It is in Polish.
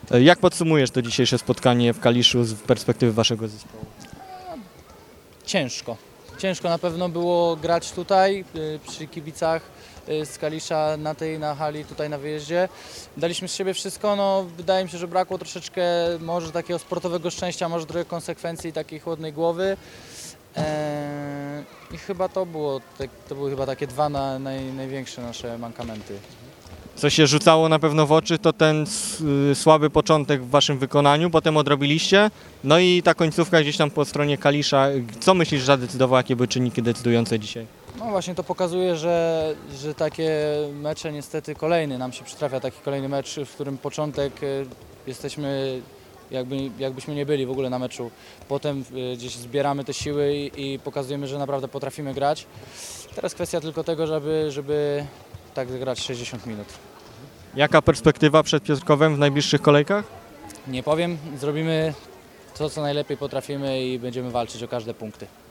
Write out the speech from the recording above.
Jak podsumujesz to dzisiejsze spotkanie w Kaliszu z perspektywy waszego zespołu? Ciężko. Ciężko na pewno było grać tutaj przy kibicach z Kalisza na hali tutaj na wyjeździe. Daliśmy z siebie wszystko, no wydaje mi się, że brakło troszeczkę może takiego sportowego szczęścia, może trochę konsekwencji i takiej chłodnej głowy. I chyba to były chyba takie dwa największe nasze mankamenty. Co się rzucało na pewno w oczy, to ten słaby początek w waszym wykonaniu, potem odrobiliście, no i ta końcówka gdzieś tam po stronie Kalisza. Co myślisz, zadecydował, jakie były czynniki decydujące dzisiaj? No właśnie to pokazuje, że takie mecze niestety kolejny nam się przytrafia, taki kolejny mecz, w którym początek jesteśmy jakbyśmy nie byli w ogóle na meczu. Potem gdzieś zbieramy te siły i pokazujemy, że naprawdę potrafimy grać. Teraz kwestia tylko tego, żeby tak grać 60 minut. Jaka perspektywa przed Piotrkowem w najbliższych kolejkach? Nie powiem, zrobimy to, co najlepiej potrafimy i będziemy walczyć o każde punkty.